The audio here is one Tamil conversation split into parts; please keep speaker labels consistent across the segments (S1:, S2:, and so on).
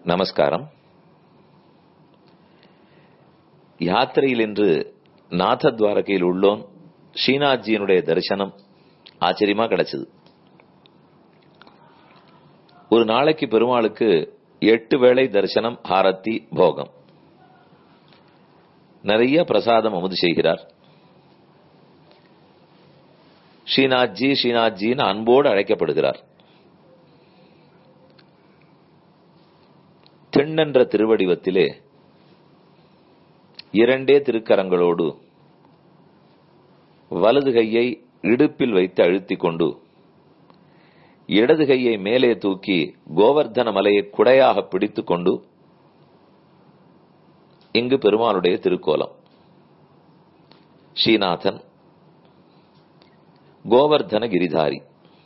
S1: நமஸ்காரம். யாத்திரையில் இன்று நாதத்வாரகையில் உள்ளோம். ஸ்ரீநாத்ஜியினுடைய தரிசனம் ஆச்சரியமா கிடைச்சது. ஒரு நாளைக்கு பெருமாளுக்கு 8 வேளை தரிசனம், ஹாரத்தி, போகம். நிறைய பிரசாதம் அமுது செய்கிறார். ஸ்ரீநாத்ஜி ஸ்ரீநாத்ஜின்னு அன்போடு அழைக்கப்படுகிறார். தென்னென்ற திருவடிவத்திலே 2 திருக்கரங்களோடு வலது கையை இடுப்பில் வைத்து அழுத்திக் கொண்டு இடது கையை மேலே தூக்கி கோவர்தன மலையை குடையாக பிடித்துக் கொண்டு இங்கு பெருமாளுடைய திருக்கோலம். ஸ்ரீநாதன் கோவர்தன கிரிதாரி.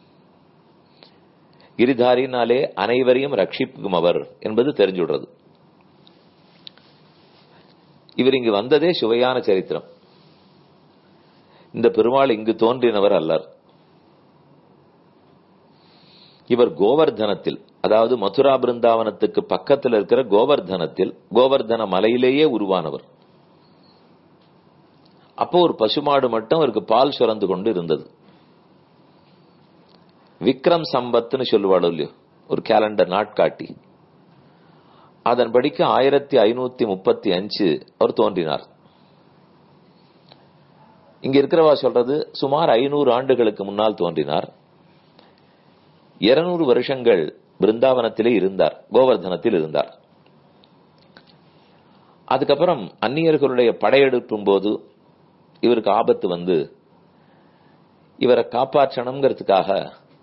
S1: கிரிதாரினாலே அனைவரையும் ரட்சிக்கும் அவர் என்பது தெரிஞ்சுடுறது. இவர் இங்கு வந்ததே சுவையான சரித்திரம். இந்த பெருமாள் இங்கு தோன்றினவர் அல்லர். இவர் கோவர்தனத்தில், அதாவது மதுரா பிருந்தாவனத்துக்கு பக்கத்தில் இருக்கிற கோவர்தனத்தில், கோவர்தன மலையிலேயே உருவானவர். அப்போ ஒரு பசுமாடு மட்டும் அவருக்கு பால் சுரந்து கொண்டு இருந்தது. விக்ரம் சம்பத்னு சொல்லுவாள் இல்லையோ, ஒரு கேலண்டர் நாட்காட்டி. அதன்படிக்கு 1535 அவர் தோன்றினார். இங்க இருக்கிறவா சொல்றது சுமார் 500 ஆண்டுகளுக்கு முன்னால் தோன்றினார். 200 வருஷங்கள் பிருந்தாவனத்திலே இருந்தார், கோவர்தனத்தில் இருந்தார். அதுக்கப்புறம் அந்நியர்களுடைய படையெடுப்பும் போது இவருக்கு ஆபத்து வந்து இவரை காப்பாற்றணுங்கிறதுக்காக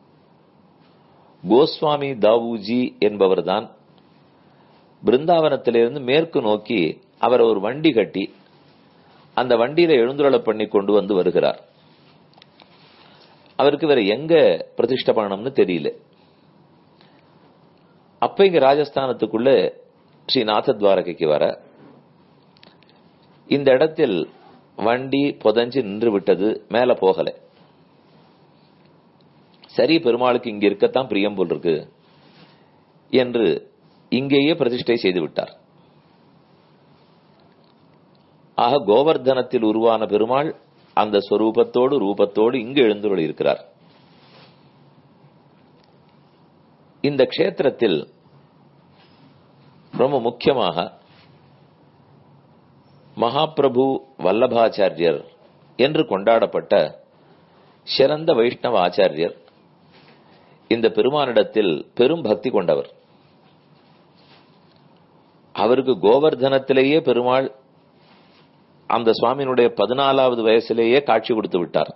S1: கோஸ்வாமி தாவூஜி என்பவர் தான் பிருந்தாவனத்திலிருந்து மேற்கு நோக்கி அவர் ஒரு வண்டி கட்டி அந்த வண்டியில எழுந்துருள பண்ணி கொண்டு வந்து வருகிறார். அவருக்கு வேற எங்க பிரதிஷ்டை பண்ணணும்னு தெரியல. அப்ப இங்க ராஜஸ்தானத்துக்குள்ள ஸ்ரீ நாதத்வாரகைக்கு வர இந்த இடத்தில் வண்டி புதஞ்சு நின்று விட்டது, மேல போகல. சரி, பெருமாளுக்கு இங்க இருக்கத்தான் பிரியம் போல் இருக்கு என்று இங்கேயே பிரதிஷ்டை செய்து விட்டார். ஆக கோவர்தனத்தில் உருவான பெருமாள் அந்த ஸ்வரூபத்தோடு ரூபத்தோடு இங்கு எழுந்துள்ள இருக்கிறார். இந்த க்ஷேத்திரத்தில் ரொம்ப முக்கியமாக மகாபிரபு வல்லபாச்சாரியர் என்று கொண்டாடப்பட்ட சிறந்த வைஷ்ணவ ஆச்சாரியர் இந்த பெருமானிடத்தில் பெரும் பக்தி கொண்டவர். அவருக்கு கோவர்தனத்திலேயே பெருமாள் அந்த சுவாமியினுடைய 14வது வயசிலேயே காட்சி கொடுத்து விட்டார்.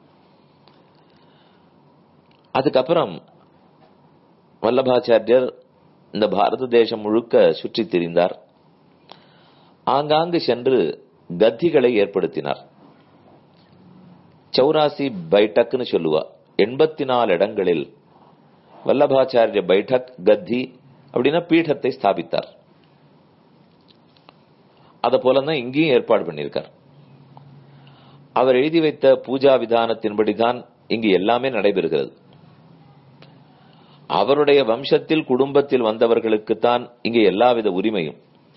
S1: அதுக்கப்புறம் வல்லபாச்சாரியர் இந்த பாரத தேசம் முழுக்க சுற்றி திரிந்தார். ஆங்காங்கு சென்று கத்திகளை ஏற்படுத்தினார். 84 பைட்டக்னு சொல்லுவா. 84 இடங்களில் வல்லபாச்சாரிய பைட்டக், கத்தி அப்படின்னா பீடத்தை ஸ்தாபித்தார். அத போலதான் இங்கேயும் ஏற்பாடு பண்ணியிருக்கார். அவர் எழுதி வைத்த பூஜா விதானத்தின்படிதான் இங்கு எல்லாமே நடைபெறுகிறது. அவருடைய வம்சத்தில் குடும்பத்தில் வந்தவர்களுக்குத்தான் இங்கே எல்லாவித உரிமையும்.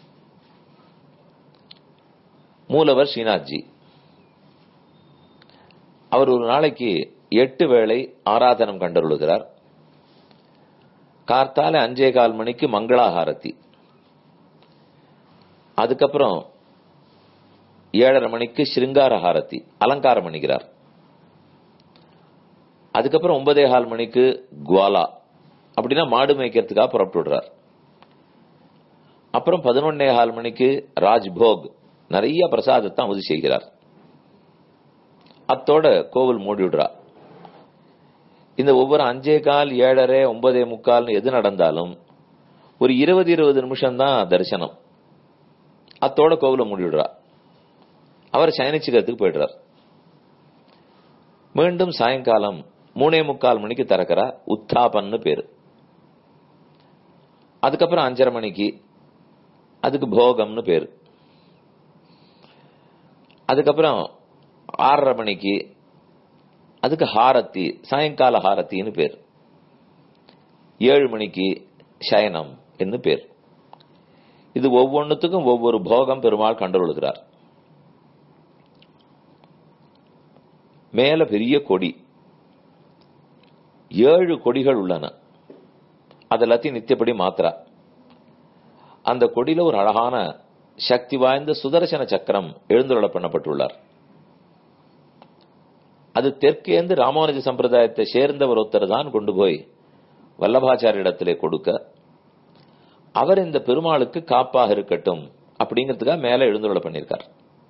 S1: மூலவர் ஸ்ரீநாத்ஜி. அவர் ஒரு நாளைக்கு 8 வேளை ஆராதனம் கண்டருளுகிறார். கார்த்தால 5:15 மணிக்கு மங்களாஹாரதி. அதுக்கப்புறம் 7:30 மணிக்கு ஸ்ருங்கார ஹாரதி, அலங்காரம் பண்ணிக்கிறார். அதுக்கப்புறம் 9:15 மணிக்கு குவாலா, அப்படின்னா மாடு மேய்க்கிறதுக்காக புறப்பட்டு விடுறார். அப்புறம் 11:15 மணிக்கு ராஜ்போக், நிறைய பிரசாதத்தை அமுது செய்கிறார். அத்தோட கோவில் மூடி விடுறார். இந்த ஒவ்வொரு 5:15, 7:30, 9:45 எது நடந்தாலும் ஒரு 20 நிமிஷம் தான் தரிசனம். அத்தோட கோவில மூடிவிடுறார். அவர் சயனிச்சுக்கிறதுக்கு போயிடுறார். மீண்டும் சாயங்காலம் 3:45 மணிக்கு திறக்கிறா. உத்தாபன்னு பேரு. அதுக்கப்புறம் 5:30 மணிக்கு அதுக்கு போகம்னு பேரு. அதுக்கப்புறம் 6:30 மணிக்கு அதுக்கு ஹாரத்தி, சாயங்கால ஹாரத்தின்னு பேர். 7 மணிக்கு சயனம் என்று பேர். இது ஒவ்வொன்றுத்துக்கும் ஒவ்வொரு போகம் பெருமாள் கண்டருளுகிறார். மேல பெரிய கொடி, 7 கொடிகள் உள்ளன. அதெல்லாத்தையும் நித்தியப்படி மாத்திரா. அந்த கொடியில ஒரு அழகான சக்தி வாய்ந்த சுதர்சன சக்கரம் எழுந்துள்ள பண்ணப்பட்டுள்ளார். அது தெற்கேந்து ராமானுஜ சம்பிரதாயத்தை சேர்ந்தவர் ஒருத்தர் தான் கொண்டு போய் வல்லபாச்சாரியிடத்திலே கொடுக்க, அவர் இந்த பெருமாளுக்கு காப்பாக இருக்கட்டும் அப்படிங்கிறதுக்காக மேல எழுந்துள்ள பண்ணியிருக்கார்.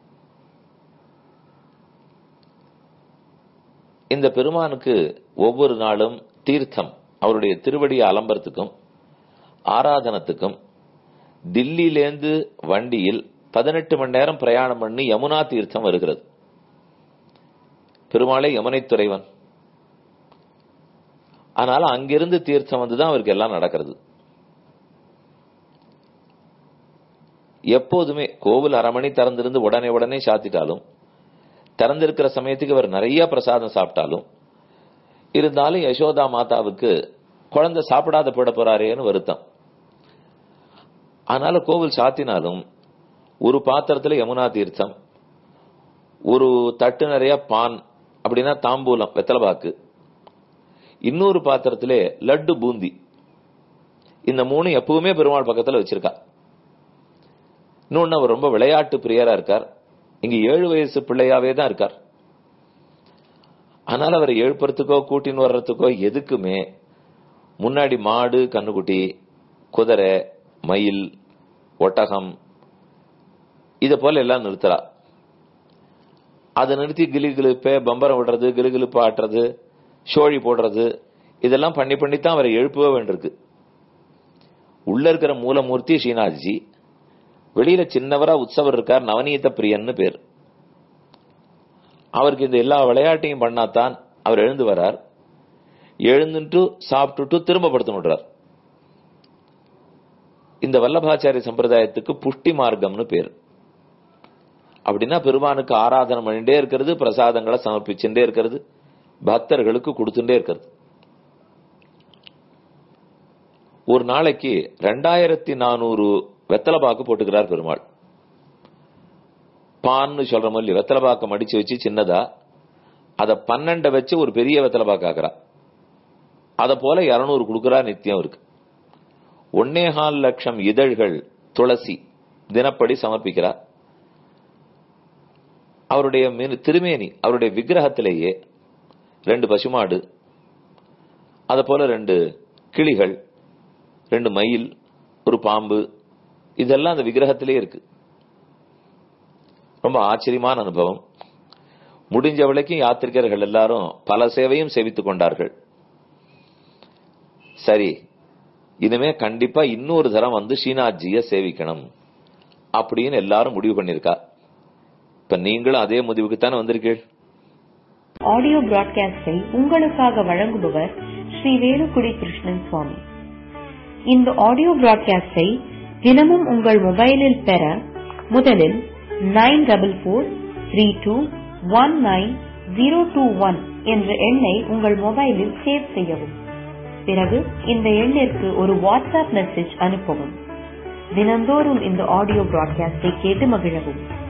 S1: இந்த பெருமானுக்கு ஒவ்வொரு நாளும் தீர்த்தம், அவருடைய திருவடியை அலம்பரத்துக்கும் ஆராதனத்துக்கும் தில்லியிலேந்து வண்டியில் 18 மணி நேரம் பிரயாணம் பண்ணி யமுனா தீர்த்தம் வருகிறது. பெருமாளே யமுனை துறைவன், அதனால அங்கிருந்து தீர்த்தம் வந்துதான் அவருக்கு எல்லாம் நடக்கிறது. எப்போதுமே கோவில் 1/2 மணி திறந்திருந்து உடனே சாத்திட்டாலும், திறந்திருக்கிற சமயத்துக்கு அவர் நிறைய பிரசாதம் சாப்பிட்டாலும், இருந்தாலும் யசோதா மாதாவுக்கு குழந்தை சாப்பிடாத போட போறாரேன்னு வருத்தம். அதனால கோவில் சாத்தினாலும் ஒரு பாத்திரத்துல யமுனா தீர்த்தம், ஒரு தட்டு நிறைய பான் அப்படின்னா தாம்பூலம் வெத்தலைபாக்கு, இன்னொரு பாத்திரத்திலே லட்டு பூந்தி, இந்த 3 எப்பவுமே பெருமாள் பக்கத்துல வச்சிருக்கா. இன்னொன்னு, அவர் ரொம்ப விளையாட்டு பிரியரா இருக்கார். இங்க 7 வயசு பிள்ளையாவே தான் இருக்கார். அதனால அவரை எழுப்புறதுக்கோ கூட்டின்னு வர்றதுக்கோ எதுக்குமே முன்னாடி மாடு, கண்ணுக்குட்டி, குதிரை, மயில், ஒட்டகம் இத போல எல்லாம் நிறுத்தலா. அதை நிறுத்தி கிளிகிழிப்ப பம்பரம் விடுறது, கிளிகிழிப்பு ஆட்டுறது, சோழி போடுறது, இதெல்லாம் பண்ணித்தான் அவரை எழுப்பவே வேண்டியிருக்கு. உள்ள இருக்கிற மூலமூர்த்தி ஸ்ரீநாத்ஜி, வெளியில சின்னவரா உற்சவர் இருக்கார், நவநீத பிரியன்னு பேர். அவருக்கு இந்த எல்லா விளையாட்டையும் பண்ணாதான் அவர் எழுந்து வரார். எழுந்துட்டு சாப்பிட்டுட்டு திரும்ப படுத்துறார். இந்த வல்லபாச்சாரிய சம்பிரதாயத்துக்கு புஷ்டி மார்க்கம்னு பேர். அப்படின்னா பெருமானுக்கு ஆராதனை பண்ணிட்டே இருக்கிறது, பிரசாதங்களை சமர்ப்பிச்சுட்டே இருக்கிறது, பக்தர்களுக்கு கொடுத்துட்டே இருக்கிறது. ஒரு நாளைக்கு 2400 வெத்தலைபாக்கு போட்டுக்கிறார் பெருமாள். பான்னு சொல்ற மாதிரி வெத்தலைபாக்க மடிச்சு வச்சு சின்னதா, அத 12 வச்சு ஒரு பெரிய வெத்தலைபாக்கு ஆக்குறா. அத போல 200 கொடுக்கிறார் நித்தியம் இருக்கு. 1.25 லட்சம் இதழ்கள் துளசி தினப்படி சமர்ப்பிக்கிறார். அவருடைய திருமேனி, அவருடைய விக்கிரகத்திலேயே 2 பசுமாடு, அத போல 2 கிளிகள், 2 மயில், ஒரு பாம்பு, இதெல்லாம் அந்த விக்கிரகத்திலே இருக்கு. ரொம்ப ஆச்சரியமான அனுபவம். முடிஞ்ச வரைக்கும் யாத்திரிகர்கள் எல்லாரும் பல சேவையும் சேவித்துக் கொண்டார்கள். சரி, இனிமே கண்டிப்பா இன்னொரு தரம் வந்து ஸ்ரீநாத்ஜிய சேவிக்கணும் அப்படின்னு எல்லாரும் முடிவு பண்ணிருக்கா. இப்ப நீங்களும் அதே முடிவுக்கு தானே வந்திருக்கீள்.
S2: ஆடியோ பிராட்காஸ்டை உங்களுக்காக வழங்குபவர் ஸ்ரீ வேலுக்குடி கிருஷ்ணன் சுவாமி. இந்த ஆடியோ பிராட்காஸ்டை தினமும் உங்கள் மொபைலில் பெற முதலில் 9443219021 என்ற எண்ணை உங்கள் மொபைலில் சேவ் செய்யவும். பிறகு இந்த எண்ணிற்கு ஒரு வாட்ஸ்அப் மெசேஜ் அனுப்பவும். தினந்தோறும் இந்த ஆடியோ பிராட்காஸ்டை கேட்டு மகிழவும்.